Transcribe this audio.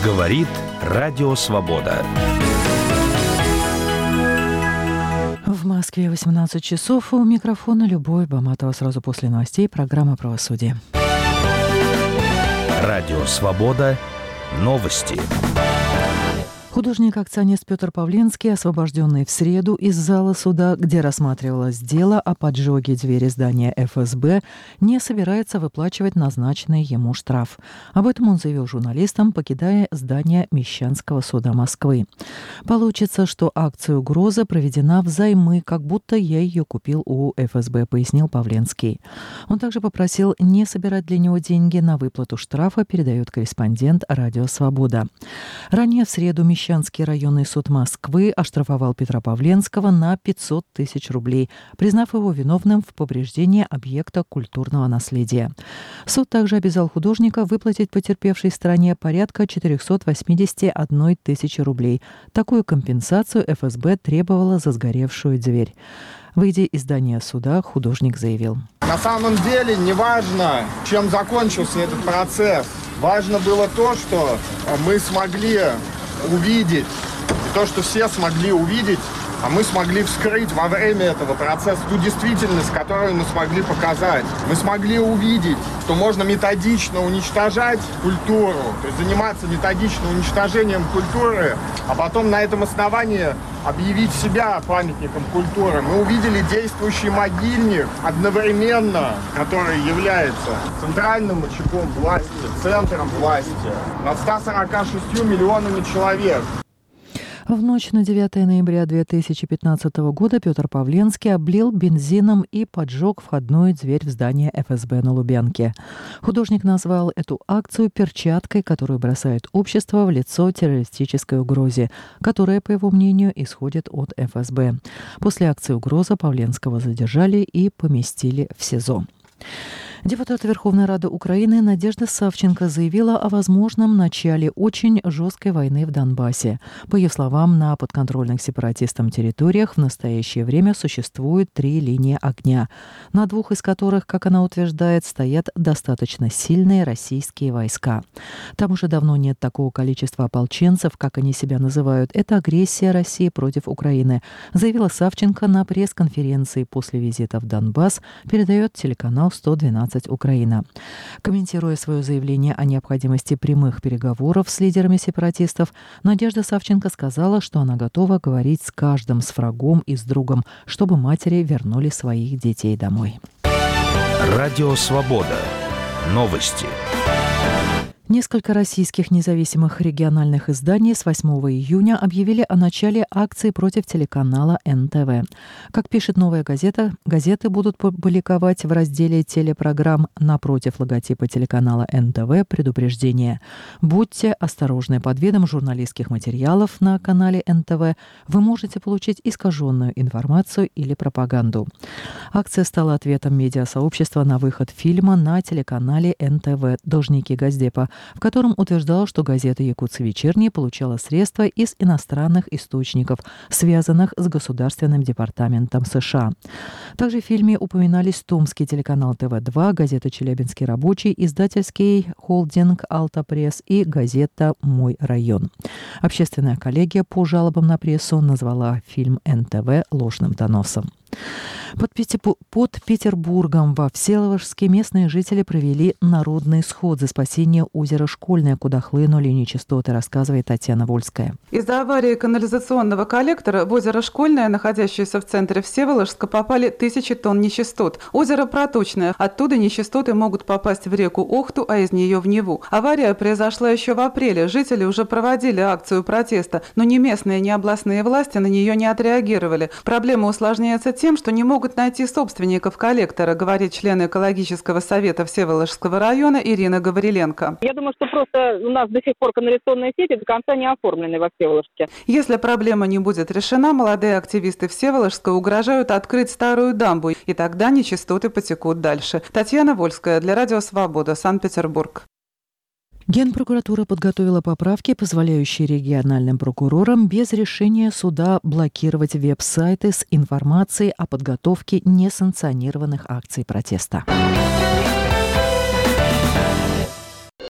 Говорит Радио Свобода. В Москве 18 часов. У микрофона Любовь Баматова. Сразу после новостей программа «Правосудие». Радио Свобода. Новости. Художник-акционист Петр Павленский, освобожденный в среду из зала суда, где рассматривалось дело о поджоге двери здания ФСБ, не собирается выплачивать назначенный ему штраф. Об этом он заявил журналистам, покидая здание Мещанского суда Москвы. «Получится, что акция угрозы проведена взаймы, как будто я ее купил у ФСБ», пояснил Павленский. Он также попросил не собирать для него деньги на выплату штрафа, передает корреспондент «Радио Свобода». Ранее в среду Мещанский районный суд Москвы оштрафовал Петра Павленского на 500 тысяч рублей, признав его виновным в повреждении объекта культурного наследия. Суд также обязал художника выплатить потерпевшей стороне порядка 481 тысячи рублей. Такую компенсацию ФСБ требовала за сгоревшую дверь. Выйдя из здания суда, художник заявил: «На самом деле не важно, чем закончился этот процесс. Важно было то, что мы смогли увидеть, и то, что все смогли увидеть, а мы смогли вскрыть во время этого процесса ту действительность, которую мы смогли показать. Мы смогли увидеть, что можно методично уничтожать культуру, то есть заниматься методичным уничтожением культуры, а потом на этом основании объявить себя памятником культуры. Мы увидели действующий могильник одновременно, который является центральным очагом власти, центром власти над 146 миллионами человек». В ночь на 9 ноября 2015 года Петр Павленский облил бензином и поджег входную дверь в здание ФСБ на Лубянке. Художник назвал эту акцию перчаткой, которую бросает общество в лицо террористической угрозе, которая, по его мнению, исходит от ФСБ. После акции угроза Павленского задержали и поместили в СИЗО. Депутат Верховной Рады Украины Надежда Савченко заявила о возможном начале очень жесткой войны в Донбассе. По ее словам, на подконтрольных сепаратистам территориях в настоящее время существует 3 линии огня, на 2 из которых, как она утверждает, стоят достаточно сильные российские войска. Там уже давно нет такого количества ополченцев, как они себя называют. Это агрессия России против Украины, заявила Савченко на пресс-конференции после визита в Донбасс, передает телеканал 112 Украина. Комментируя свое заявление о необходимости прямых переговоров с лидерами сепаратистов, Надежда Савченко сказала, что она готова говорить с каждым, с врагом и с другом, чтобы матери вернули своих детей домой. Радио Свобода. Новости. Несколько российских независимых региональных изданий с 8 июня объявили о начале акции против телеканала НТВ. Как пишет «Новая газета», газеты будут публиковать в разделе телепрограмм напротив логотипа телеканала НТВ предупреждение: «Будьте осторожны, под видом журналистских материалов на канале НТВ вы можете получить искаженную информацию или пропаганду». Акция стала ответом медиасообщества на выход фильма на телеканале НТВ «Должники Госдепа», в котором утверждал, что газета «Якутск Вечерний» получала средства из иностранных источников, связанных с Государственным департаментом США. Также в фильме упоминались Томский телеканал ТВ-2, газета «Челябинский рабочий», издательский холдинг «Алтапресс» и газета «Мой район». Общественная коллегия по жалобам на прессу назвала фильм НТВ ложным доносом. Под Петербургом во Всеволожске местные жители провели народный сход за спасение озера Школьное, куда хлынули нечистоты, рассказывает Татьяна Вольская. Из-за аварии канализационного коллектора в озеро Школьное, находящееся в центре Всеволожска, попали 1000 тонн нечистот. Озеро проточное, оттуда нечистоты могут попасть в реку Охту, а из нее в Неву. Авария произошла еще в апреле. Жители уже проводили акцию протеста, но ни местные, ни областные власти на нее не отреагировали. Проблема усложняется тем, что не могут найти собственников коллектора, говорит член экологического совета Всеволожского района Ирина Гавриленко. Я думаю, что просто у нас до сих пор канализационные сети до конца не оформлены во Всеволожске. Если проблема не будет решена, молодые активисты Всеволожска угрожают открыть старую дамбу, и тогда нечистоты потекут дальше. Татьяна Вольская для Радио Свобода, Санкт-Петербург. Генпрокуратура подготовила поправки, позволяющие региональным прокурорам без решения суда блокировать веб-сайты с информацией о подготовке несанкционированных акций протеста.